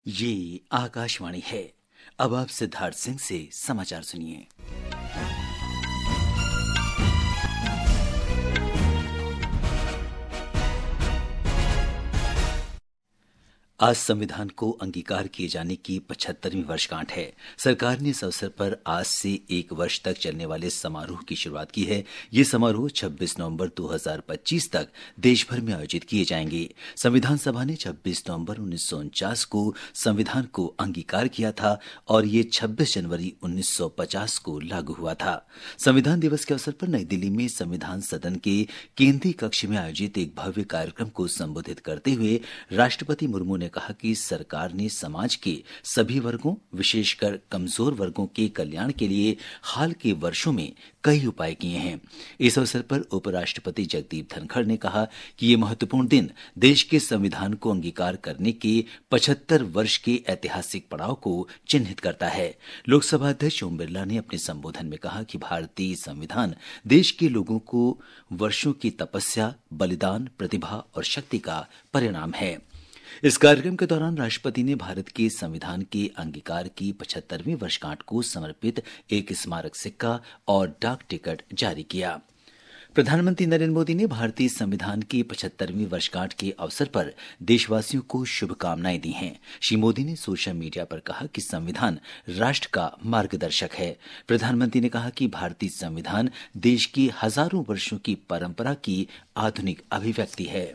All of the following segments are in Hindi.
ये आकाशवाणी है। अब आप सिद्धार्थ सिंह से समाचार सुनिए। आज संविधान को अंगीकार किए जाने की 75वीं वर्षगांठ है। सरकार ने इस अवसर पर आज से एक वर्ष तक चलने वाले समारोह की शुरुआत की है। ये समारोह 26 नवंबर 2025 तक देश भर में आयोजित किए जाएंगे। संविधान सभा ने 26 नवंबर 1949 को संविधान को अंगीकार किया था और ये 26 जनवरी 1950 को लागू हुआ था। संविधान दिवस के अवसर पर नई दिल्ली में संविधान सदन के केंद्रीय कक्ष में आयोजित एक भव्य कार्यक्रम को संबोधित करते हुए राष्ट्रपति मुर्मू ने कहा कि सरकार ने समाज के सभी वर्गों, विशेषकर कमजोर वर्गों के कल्याण के लिए हाल के वर्षों में कई उपाय किए हैं। इस अवसर पर उपराष्ट्रपति जगदीप धनखड़ ने कहा कि ये महत्वपूर्ण दिन देश के संविधान को अंगीकार करने के 75 वर्ष के ऐतिहासिक पड़ाव को चिन्हित करता है। लोकसभा अध्यक्ष ओम बिरला ने अपने संबोधन में कहा कि भारतीय संविधान देश के लोगों को वर्षों की तपस्या, बलिदान, प्रतिभा और शक्ति का परिणाम है। इस कार्यक्रम के दौरान राष्ट्रपति ने भारत के संविधान के अंगीकार की 75वीं वर्षगांठ को समर्पित एक स्मारक सिक्का और डाक टिकट जारी किया। प्रधानमंत्री नरेंद्र मोदी ने भारतीय संविधान की 75वीं वर्षगांठ के अवसर पर देशवासियों को शुभकामनाएं दी हैं। श्री मोदी ने सोशल मीडिया पर कहा कि संविधान राष्ट्र का मार्गदर्शक है। प्रधानमंत्री ने कहा कि भारतीय संविधान देश की हजारों वर्षों की परंपरा की आधुनिक अभिव्यक्ति है।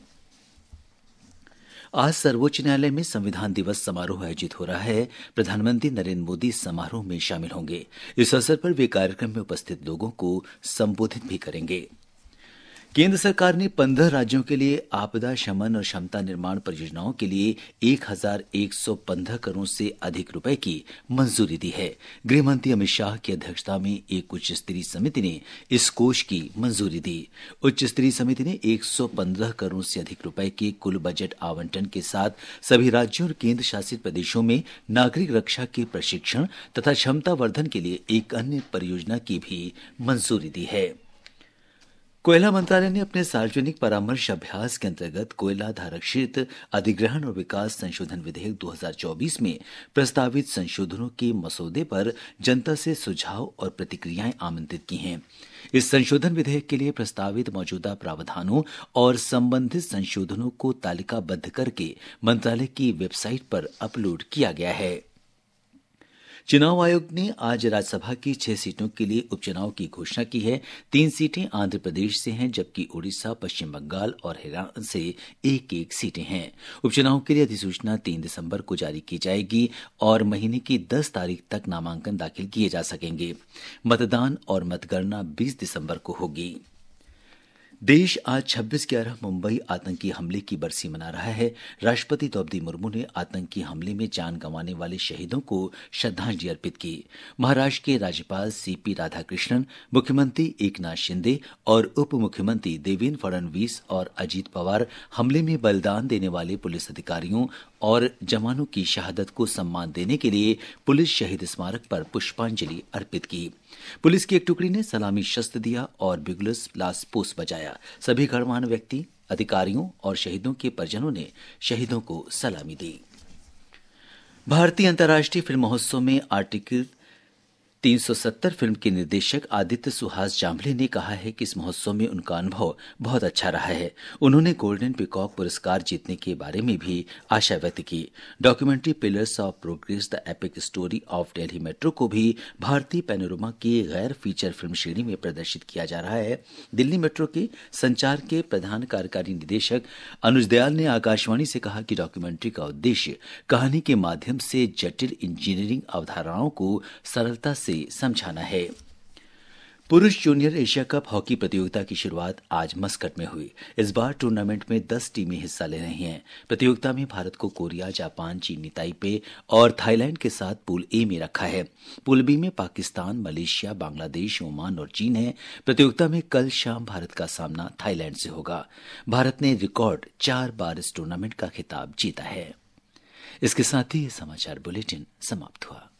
आज सर्वोच्च न्यायालय में संविधान दिवस समारोह आयोजित हो रहा है। प्रधानमंत्री नरेंद्र मोदी समारोह में शामिल होंगे। इस अवसर पर वे कार्यक्रम में उपस्थित लोगों को संबोधित भी करेंगे। केंद्र सरकार ने 15 राज्यों के लिए आपदा शमन और क्षमता निर्माण परियोजनाओं के लिए 1115 करोड़ से अधिक रुपए की मंजूरी दी है। गृह मंत्री अमित शाह की अध्यक्षता में एक उच्च स्तरीय समिति ने इस कोष की मंजूरी दी। उच्च स्तरीय समिति ने 115 करोड़ से अधिक रुपए के कुल बजट आवंटन के साथ सभी राज्यों और केंद्र शासित प्रदेशों में नागरिक रक्षा के प्रशिक्षण तथा क्षमता वर्धन के लिए एक अन्य परियोजना की भी मंजूरी दी है। कोयला मंत्रालय ने अपने सार्वजनिक परामर्श अभ्यास के अंतर्गत कोयला धारक क्षेत्र अधिग्रहण और विकास संशोधन विधेयक 2024 में प्रस्तावित संशोधनों के मसौदे पर जनता से सुझाव और प्रतिक्रियाएं आमंत्रित की हैं। इस संशोधन विधेयक के लिए प्रस्तावित मौजूदा प्रावधानों और संबंधित संशोधनों को तालिकाबद्ध करके मंत्रालय की वेबसाइट पर अपलोड किया गया है। चुनाव आयोग ने आज राज्यसभा की 6 सीटों के लिए उपचुनाव की घोषणा की है। 3 सीटें आंध्र प्रदेश से हैं, जबकि ओडिशा, पश्चिम बंगाल और हरियाणा से एक सीटें हैं। उपचुनाव के लिए अधिसूचना 3 दिसंबर को जारी की जाएगी और महीने की 10 तारीख तक नामांकन दाखिल किए जा सकेंगे। मतदान और मतगणना 20 दिसंबर को होगी। देश आज 26/11 मुंबई आतंकी हमले की बरसी मना रहा है। राष्ट्रपति द्रौपदी मुर्मू ने आतंकी हमले में जान गंवाने वाले शहीदों को श्रद्धांजलि अर्पित की। महाराष्ट्र के राज्यपाल सीपी राधाकृष्णन, मुख्यमंत्री एकनाथ शिंदे और उप मुख्यमंत्री देवेंद्र फडणवीस और अजीत पवार हमले में बलिदान देने वाले पुलिस अधिकारियों और जवानों की शहादत को सम्मान देने के लिए पुलिस शहीद स्मारक पर पुष्पांजलि अर्पित की। पुलिस की एक टुकड़ी ने सलामी शस्त्र दिया और बिगुलस लास पोस्ट बजाया। सभी गणमान्य व्यक्ति, अधिकारियों और शहीदों के परिजनों ने शहीदों को सलामी दी। भारतीय अंतर्राष्ट्रीय फिल्म महोत्सव में आर्टिकल 370 फिल्म के निर्देशक आदित्य सुहास जांभले ने कहा है कि इस महोत्सव में उनका अनुभव बहुत अच्छा रहा है। उन्होंने गोल्डन पीकॉक पुरस्कार जीतने के बारे में भी आशा व्यक्त की। Documentary pillars of progress the epic story of Delhi metro को भी भारतीय पैनोरमा की गैर फीचर फिल्म श्रेणी में प्रदर्शित किया जा रहा है। दिल्ली मेट्रो के संचार के प्रधान कार्यकारी निदेशक अनुज दयाल ने आकाशवाणी से कहा कि डॉक्यूमेंट्री का उद्देश्य कहानी के माध्यम से जटिल इंजीनियरिंग अवधारणाओं को सरलता से समझाना है। पुरुष जूनियर एशिया कप हॉकी प्रतियोगिता की शुरुआत आज मस्कट में हुई। इस बार टूर्नामेंट में 10 टीमें हिस्सा ले रही हैं। प्रतियोगिता में भारत को कोरिया, जापान, चीनी ताइपे और थाईलैंड के साथ पूल ए में रखा है। पूल बी में पाकिस्तान, मलेशिया, बांग्लादेश, ओमान और चीन है। प्रतियोगिता में कल शाम भारत का सामना थाईलैंड से होगा। भारत ने रिकॉर्ड 4 बार इस टूर्नामेंट का खिताब जीता है। इसके साथ ही ये समाचार बुलेटिन समाप्त हुआ।